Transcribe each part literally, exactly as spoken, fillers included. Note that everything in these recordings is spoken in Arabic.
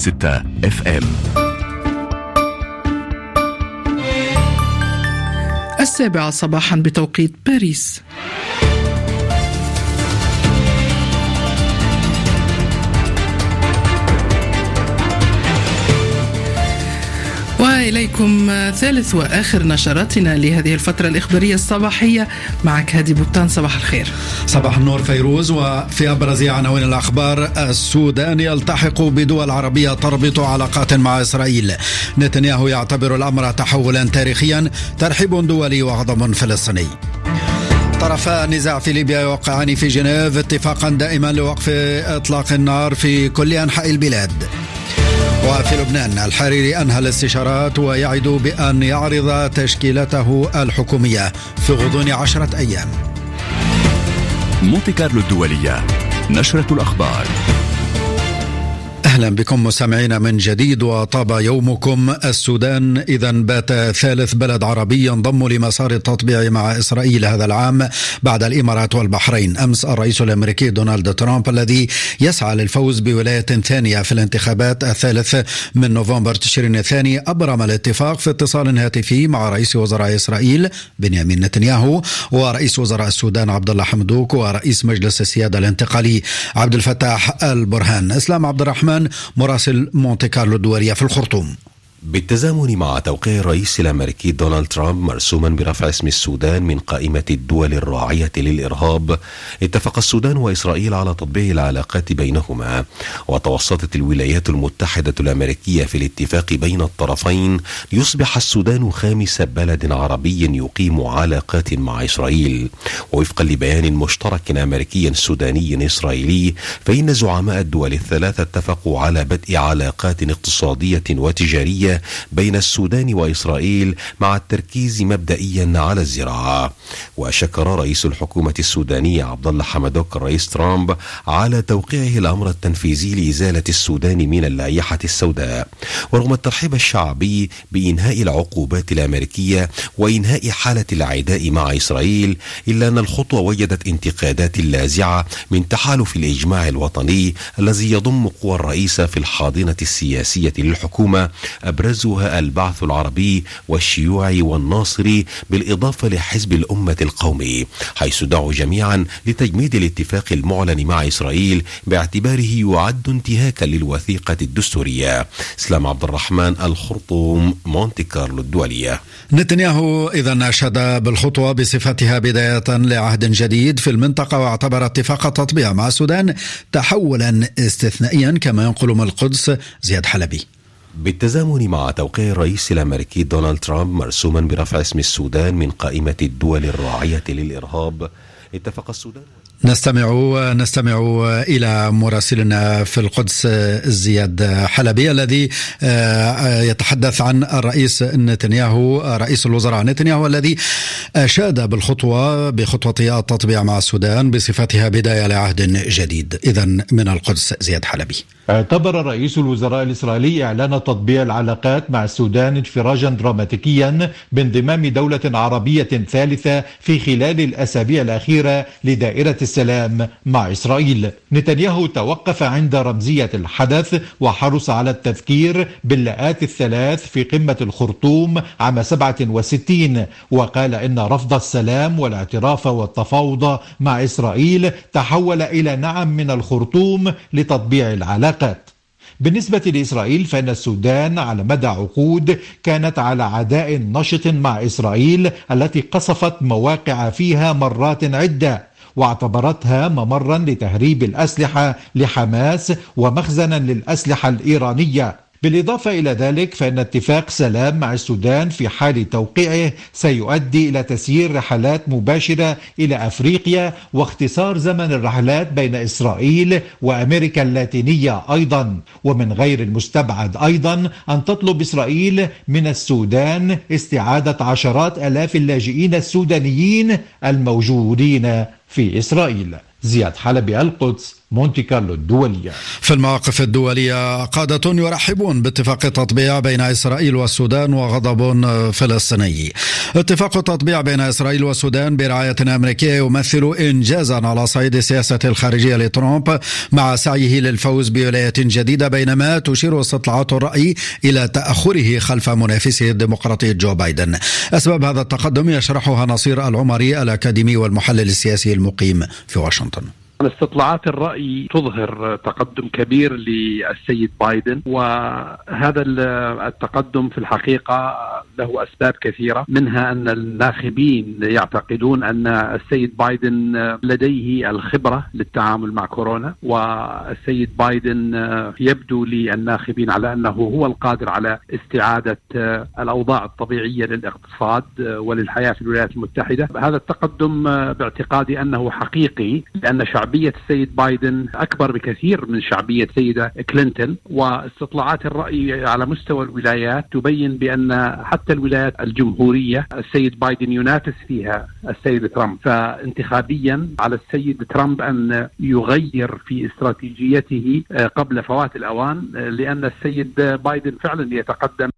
ستة اف ام. السابعة صباحا بتوقيت باريس. وإليكم ثالث وآخر نشراتنا لهذه الفترة الإخبارية الصباحية. معك هادي بوتان، صباح الخير. صباح النور فيروز. وفي أبرز عناوين الأخبار: السودان يلتحق بدول عربية تربط علاقات مع إسرائيل. نتنياهو يعتبر الأمر تحولا تاريخيا. ترحيب دولي وغضب فلسطيني. طرفا النزاع في ليبيا يوقعان في جنيف اتفاقا دائما لوقف إطلاق النار في كل أنحاء البلاد. وفي لبنان الحريري أنهى الاستشارات ويعد بأن يعرض تشكيلته الحكومية في غضون عشرة أيام. مونتي كارلو الدولية، نشرة الأخبار. أهلا بكم مستمعين من جديد وطاب يومكم. السودان إذن بات ثالث بلد عربي ينضم لمسار التطبيع مع إسرائيل هذا العام بعد الإمارات والبحرين. أمس الرئيس الأمريكي دونالد ترامب الذي يسعى للفوز بولاية ثانية في الانتخابات الثالث من نوفمبر تشرين الثاني أبرم الاتفاق في اتصال هاتفي مع رئيس وزراء إسرائيل بنيامين نتنياهو ورئيس وزراء السودان عبد الله حمدوك ورئيس مجلس السيادة الانتقالي عبد الفتاح البرهان. اسلام عبد الرحمن مراسل مونتي كارلو الدولية في الخرطوم. بالتزامن مع توقيع الرئيس الأمريكي دونالد ترامب مرسوما برفع اسم السودان من قائمة الدول الراعية للإرهاب، اتفق السودان وإسرائيل على تطبيع العلاقات بينهما. وتوسطت الولايات المتحدة الأمريكية في الاتفاق بين الطرفين ليصبح السودان خامس بلد عربي يقيم علاقات مع إسرائيل. ووفقا لبيان مشترك أمريكي سوداني إسرائيلي، فإن زعماء الدول الثلاثة اتفقوا على بدء علاقات اقتصادية وتجارية بين السودان وإسرائيل مع التركيز مبدئيا على الزراعة. وشكر رئيس الحكومة السودانية عبد الله حمدوك الرئيس ترامب على توقيعه الأمر التنفيذي لإزالة السودان من اللائحة السوداء. ورغم الترحيب الشعبي بإنهاء العقوبات الأمريكية وإنهاء حالة العداء مع إسرائيل، إلا أن الخطوة وجدت انتقادات لاذعة من تحالف الإجماع الوطني الذي يضم قوى الرئيسة في الحاضنة السياسية للحكومة، أبرزها البعث العربي والشيوعي والناصري بالإضافة لحزب الأمة القومي، حيث دعوا جميعا لتجميد الاتفاق المعلن مع إسرائيل باعتباره يعد انتهاكا للوثيقة الدستورية. اسلام عبد الرحمن، الخرطوم، مونتي كارلو الدولية. نتنياهو إذن أشاد بالخطوة بصفتها بداية لعهد جديد في المنطقة، واعتبر اتفاق التطبيع مع السودان تحولا استثنائيا كما ينقل من القدس زياد حلبي. بالتزامن مع توقيع الرئيس الأمريكي دونالد ترامب مرسوما برفع اسم السودان من قائمة الدول الراعية للإرهاب، اتفق السودان. نستمع نستمع إلى مراسلنا في القدس زياد حلبي الذي يتحدث عن الرئيس نتنياهو رئيس الوزراء نتنياهو الذي أشاد بالخطوة بخطوة التطبيع مع السودان بصفتها بداية لعهد جديد. إذن من القدس زياد حلبي. اعتبر رئيس الوزراء الإسرائيلي إعلان تطبيع العلاقات مع السودان انفراجا دراماتيكيا بانضمام دولة عربية ثالثة في خلال الأسابيع الأخيرة لدائرة السلام مع إسرائيل. نتنياهو توقف عند رمزية الحدث وحرص على التذكير باللاءات الثلاث في قمة الخرطوم عام سبعة وستين، وقال إن رفض السلام والاعتراف والتفاوض مع إسرائيل تحول إلى نعم من الخرطوم لتطبيع العلاقات. بالنسبة لإسرائيل فإن السودان على مدى عقود كانت على عداء نشط مع إسرائيل التي قصفت مواقع فيها مرات عدة، واعتبرتها ممرا لتهريب الأسلحة لحماس ومخزنا للأسلحة الإيرانية. بالإضافة إلى ذلك فإن اتفاق سلام مع السودان في حال توقيعه سيؤدي إلى تسيير رحلات مباشرة إلى أفريقيا واختصار زمن الرحلات بين إسرائيل وأمريكا اللاتينية أيضا. ومن غير المستبعد أيضا أن تطلب إسرائيل من السودان استعادة عشرات آلاف اللاجئين السودانيين الموجودين في إسرائيل. زياد حلبي، القدس، مونتي كارلو الدولية. في المواقف الدولية قادة يرحبون باتفاق التطبيع بين إسرائيل والسودان وغضب فلسطيني. اتفاق التطبيع بين إسرائيل والسودان برعاية أمريكية يمثل إنجازا على صعيد السياسة الخارجية لترامب مع سعيه للفوز بولاية جديدة، بينما تشير استطلاعات الرأي إلى تأخره خلف منافسه الديمقراطي جو بايدن. أسباب هذا التقدم يشرحها نصير العمري الأكاديمي والمحلل السياسي المقيم في واشنطن. استطلاعات الرأي تظهر تقدم كبير للسيد بايدن، وهذا التقدم في الحقيقة له أسباب كثيرة، منها أن الناخبين يعتقدون أن السيد بايدن لديه الخبرة للتعامل مع كورونا، والسيد بايدن يبدو للناخبين على أنه هو القادر على استعادة الأوضاع الطبيعية للاقتصاد وللحياة في الولايات المتحدة. هذا التقدم باعتقادي أنه حقيقي، لأن شعب شعبية السيد بايدن أكبر بكثير من شعبية السيدة كلينتون، واستطلاعات الرأي على مستوى الولايات تبين بأن حتى الولايات الجمهورية السيد بايدن ينافس فيها السيد ترامب، فانتخابيا على السيد ترامب أن يغير في استراتيجيته قبل فوات الأوان، لأن السيد بايدن فعلا يتقدم.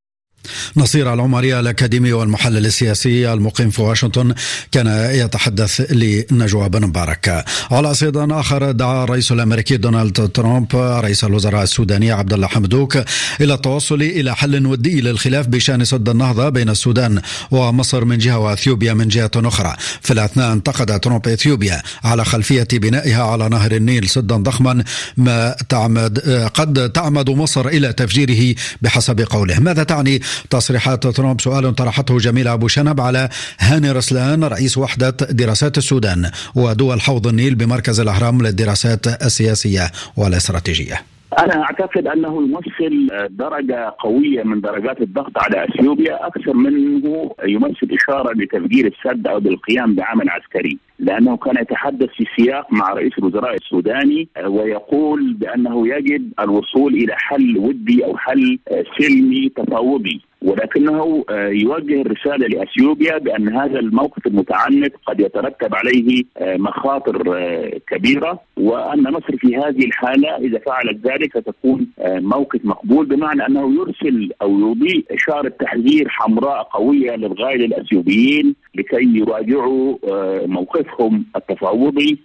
نصير العمري الأكاديمي والمحلل السياسي المقيم في واشنطن كان يتحدث لنجوى بن مبارك. على صعيد آخر، دعا الرئيس الأمريكي دونالد ترامب رئيس الوزراء السوداني عبد الله حمدوك إلى التوصل إلى حل ودي للخلاف بشأن سد النهضة بين السودان ومصر من جهة وأثيوبيا من جهة أخرى. في الأثناء انتقد ترامب إثيوبيا على خلفية بنائها على نهر النيل سدا ضخما ما تعمد قد تعمد مصر إلى تفجيره بحسب قوله. ماذا تعني تصريحات ترامب؟ سؤال طرحته جميل أبو شنب على هاني رسلان رئيس وحدة دراسات السودان ودول حوض النيل بمركز الأهرام للدراسات السياسية والاستراتيجية. أنا أعتقد أنه يمثل درجة قوية من درجات الضغط على أثيوبيا أكثر منه يمثل إشارة لتفجير السد أو بالقيام بعمل عسكري، لأنه كان يتحدث في سياق مع رئيس الوزراء السوداني ويقول بأنه يجب الوصول إلى حل ودي أو حل سلمي تفاوضي، ولكنه يوجه الرسالة لأثيوبيا بأن هذا الموقف المتعنت قد يترتب عليه مخاطر كبيرة، وأن مصر في هذه الحالة إذا فعلت ذلك ستكون موقف مقبول، بمعنى أنه يرسل أو يضيء إشارة تحذير حمراء قوية للغاية للأثيوبيين لكي يراجعوا موقفهم التفاوضي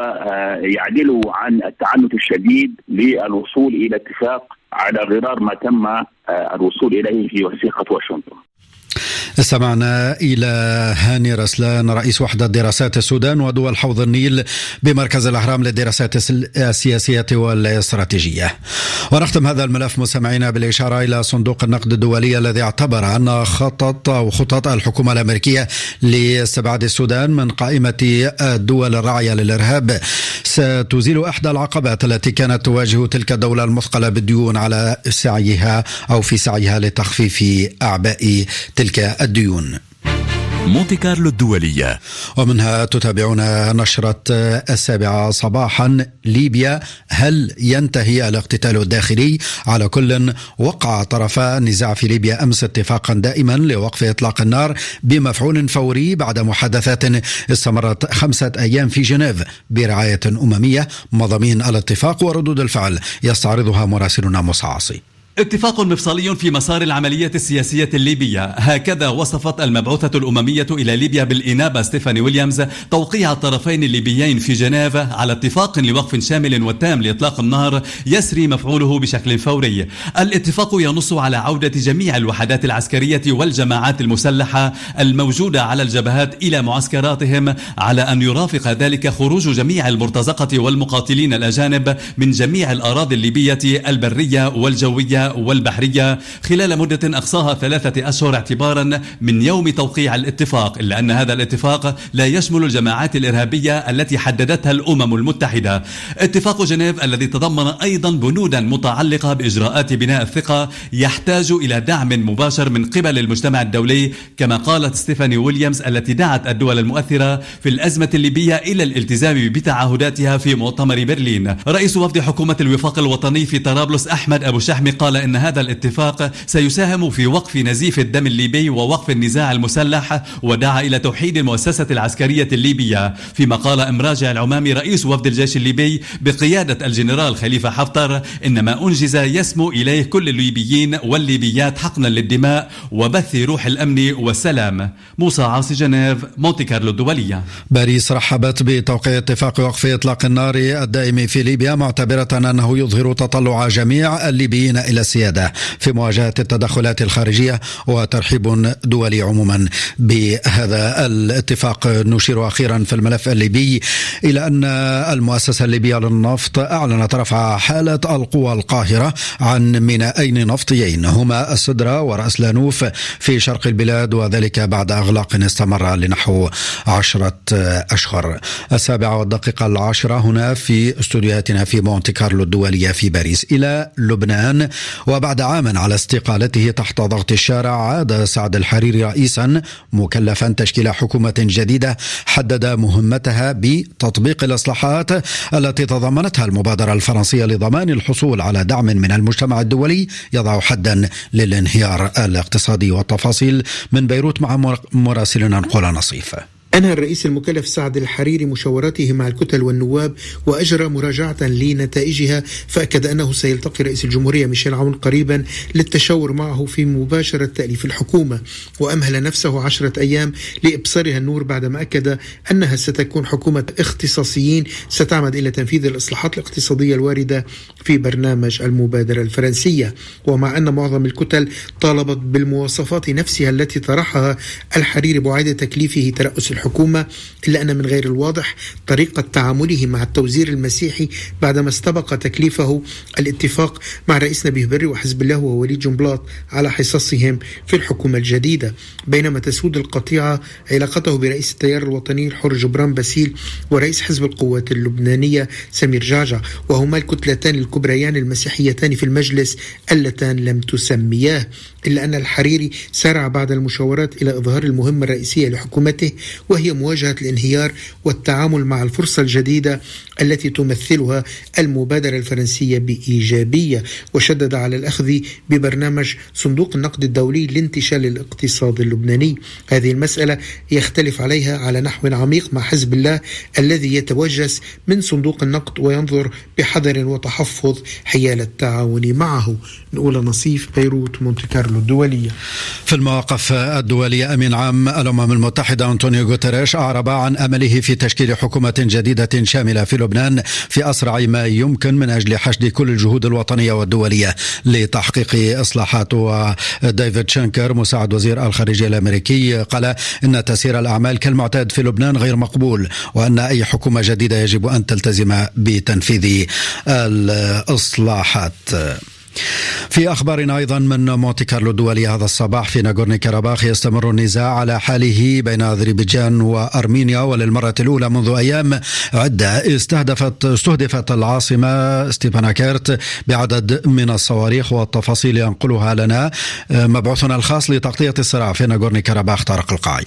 ويعدلوا عن التعنت الشديد للوصول إلى اتفاق على غرار ما تم الوصول إليه في وثيقة واشنطن. استمعنا إلى هاني رسلان رئيس وحدة دراسات السودان ودول حوض النيل بمركز الأهرام للدراسات السياسية والاستراتيجية. ونختم هذا الملف مستمعينا بالإشارة إلى صندوق النقد الدولي الذي اعتبر أن خطط أو خطط الحكومة الأمريكية لاستبعاد السودان من قائمة الدول الراعية للإرهاب ستزيل إحدى العقبات التي كانت تواجه تلك الدولة المثقلة بالديون على سعيها أو في سعيها لتخفيف أعباء تلك الديون. مونتي كارلو الدولية. ومنها تتابعون نشرة السابعة صباحا. ليبيا، هل ينتهي الاقتتال الداخلي؟ على كل، وقع طرفا النزاع في ليبيا أمس اتفاقا دائما لوقف إطلاق النار بمفعول فوري بعد محادثات استمرت خمسة أيام في جنيف برعاية أممية. مضامين الاتفاق وردود الفعل يستعرضها مراسلنا مصعصي. اتفاق مفصلي في مسار العملية السياسية الليبية، هكذا وصفت المبعوثة الأممية إلى ليبيا بالإنابة ستيفاني ويليامز توقيع الطرفين الليبيين في جنيف على اتفاق لوقف شامل وتام لإطلاق النار يسري مفعوله بشكل فوري. الاتفاق ينص على عودة جميع الوحدات العسكرية والجماعات المسلحة الموجودة على الجبهات إلى معسكراتهم، على أن يرافق ذلك خروج جميع المرتزقة والمقاتلين الأجانب من جميع الأراضي الليبية البرية والجوية والبحرية خلال مدة أقصاها ثلاثة أشهر اعتبارا من يوم توقيع الاتفاق، إلا أن هذا الاتفاق لا يشمل الجماعات الإرهابية التي حددتها الأمم المتحدة. اتفاق جنيف الذي تضمن أيضا بنودا متعلقة بإجراءات بناء الثقة يحتاج إلى دعم مباشر من قبل المجتمع الدولي، كما قالت ستيفاني ويليامز التي دعت الدول المؤثرة في الأزمة الليبية إلى الالتزام بتعهداتها في مؤتمر برلين. رئيس وفد حكومة الوفاق الوطني في طرابلس أحمد أبو شحم قال وقال إن هذا الاتفاق سيساهم في وقف نزيف الدم الليبي ووقف النزاع المسلح، ودعا إلى توحيد المؤسسة العسكرية الليبية. فيما قال إمراجع العمامي رئيس وفد الجيش الليبي بقيادة الجنرال خليفة حفتر إن ما أنجز يسمو إليه كل الليبيين والليبيات حقنا للدماء وبث روح الأمن والسلام. موسى عاصي، جنيف، مونتي كارلو الدولية. باريس رحبت بتوقيع اتفاق وقف إطلاق النار الدائم في ليبيا، معتبرة أنه يظهر تطلع جميع الليبيين إلى السيادة في مواجهة التدخلات الخارجية وترحيب دولي عموما بهذا الاتفاق. نشير أخيرا في الملف الليبي إلى أن المؤسسة الليبية للنفط أعلنت رفع حالة القوى القاهرة عن مينائين نفطيين هما السدرة ورأس لانوف في شرق البلاد، وذلك بعد إغلاق استمر لنحو عشرة أشهر. السابعة والدقيقة العاشرة هنا في استوديوهاتنا في مونتي كارلو الدولية في باريس. إلى لبنان، وبعد عام على استقالته تحت ضغط الشارع عاد سعد الحريري رئيسا مكلفا تشكيل حكومة جديدة حدد مهمتها بتطبيق الإصلاحات التي تضمنتها المبادرة الفرنسية لضمان الحصول على دعم من المجتمع الدولي يضع حدا للانهيار الاقتصادي. والتفاصيل من بيروت مع مراسلنا نقول نصيف. أنهى الرئيس المكلف سعد الحريري مشاوراته مع الكتل والنواب وأجرى مراجعة لنتائجها، فأكد أنه سيلتقي رئيس الجمهورية ميشيل عون قريبا للتشاور معه في مباشرة تأليف الحكومة، وأمهل نفسه عشرة أيام لإبصارها النور بعدما أكد أنها ستكون حكومة اختصاصيين ستعمد إلى تنفيذ الإصلاحات الاقتصادية الواردة في برنامج المبادرة الفرنسية. ومع أن معظم الكتل طالبت بالمواصفات نفسها التي طرحها الحريري بعد تكليفه ترأس الحكومة، إلا أن من غير الواضح طريقة تعامله مع التوزير المسيحي بعدما استبق تكليفه الاتفاق مع رئيس نبيه بري وحزب الله ووليد جنبلاط على حصصهم في الحكومة الجديدة، بينما تسود القطيعة علاقته برئيس التيار الوطني الحر جبران باسيل ورئيس حزب القوات اللبنانية سمير جعجع، وهما الكتلتان الكبريان المسيحيتان في المجلس اللتان لم تسمياه. إلا أن الحريري سارع بعد المشاورات إلى إظهار المهمة الرئيسية لحكومته، وهي مواجهة الانهيار والتعامل مع الفرصة الجديدة التي تمثلها المبادرة الفرنسية بإيجابية، وشدد على الأخذ ببرنامج صندوق النقد الدولي لانتشال الاقتصاد اللبناني. هذه المسألة يختلف عليها على نحو عميق مع حزب الله الذي يتوجس من صندوق النقد وينظر بحذر وتحفظ حيال التعاون معه. نقول نصيف، بيروت، مونتي كارلو الدولية. في المواقف الدولية، أمين عام الأمم المتحدة أنطونيو غوتيريش أعرب عن أمله في تشكيل حكومة جديدة شاملة في لبنان في أسرع ما يمكن من أجل حشد كل الجهود الوطنية والدولية لتحقيق إصلاحات. وديفيد شانكر مساعد وزير الخارجية الأمريكي قال إن تسيير الأعمال كالمعتاد في لبنان غير مقبول، وأن أي حكومة جديدة يجب أن تلتزم بتنفيذ الإصلاحات. في أخبارنا أيضا من مونتي كارلو الدولية هذا الصباح، في ناغورني كاراباخ يستمر النزاع على حاله بين أذربيجان وأرمينيا، وللمرة الأولى منذ أيام عدة استهدفت استهدفت العاصمة ستيباناكيرت بعدد من الصواريخ. والتفاصيل ينقلها لنا مبعوثنا الخاص لتغطية الصراع في ناغورني كاراباخ طارق القاعي.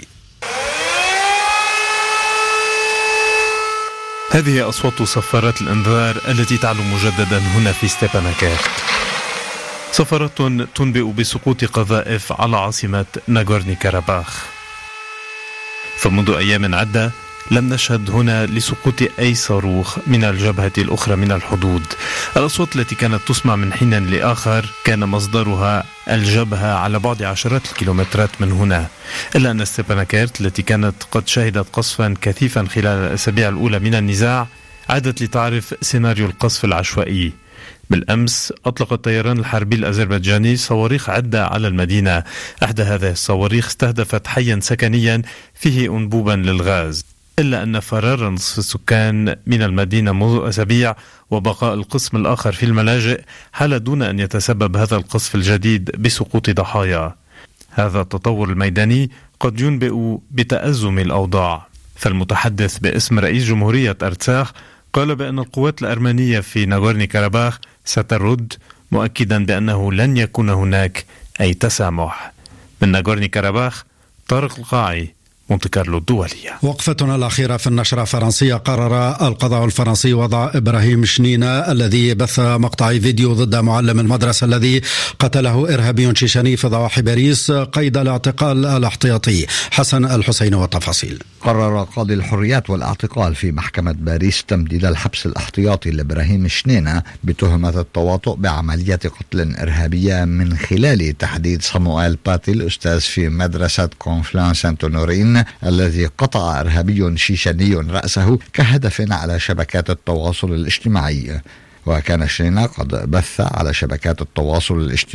هذه أصوات صفارات الأنذار التي تعلو مجددا هنا في ستيباناكيرت، صفارات تنبئ بسقوط قذائف على عاصمة ناغورني كاراباخ. فمنذ أيام عدة لم نشهد هنا لسقوط أي صاروخ من الجبهة الأخرى من الحدود. الأصوات التي كانت تسمع من حين لآخر كان مصدرها الجبهة على بعد عشرات الكيلومترات من هنا، إلا أن ستيباناكيرت التي كانت قد شهدت قصفا كثيفا خلال الأسابيع الأولى من النزاع عادت لتعرف سيناريو القصف العشوائي. بالأمس أطلق الطيران الحربي الأذربيجاني صواريخ عدة على المدينة. إحدى هذه الصواريخ استهدفت حيا سكنيا فيه أنبوبا للغاز، إلا أن فرار نصف السكان من المدينة منذ أسابيع وبقاء القسم الآخر في الملاجئ حال دون أن يتسبب هذا القصف الجديد بسقوط ضحايا. هذا التطور الميداني قد ينبئ بتأزم الأوضاع. فالمتحدث باسم رئيس جمهورية أرتساخ قال بأن القوات الأرمنية في ناغورني كاراباخ سترد، مؤكدا بأنه لن يكون هناك أي تسامح. من ناغورني كاراباخ طارق القاعي، مونتي كارلو الدولية. وقفتنا الأخيرة في النشرة فرنسية. قرر القضاء الفرنسي وضع إبراهيم شنينة الذي بث مقطع فيديو ضد معلم المدرسة الذي قتله إرهابي شيشاني في ضواحي باريس قيد الاعتقال الاحتياطي. حسن الحسين والتفاصيل. قرر قاضي الحريات والاعتقال في محكمة باريس تمديد الحبس الاحتياطي لإبراهيم شنينة بتهمة التواطؤ بعملية قتل إرهابية من خلال تحديد صموئيل باتي الأستاذ في مدرسة كونفلان سانت نورين الذي قطع إرهابي شيشاني رأسه كهدف على شبكات التواصل الاجتماعي. وكان شنينة قد بث على شبكات التواصل الاجتماعي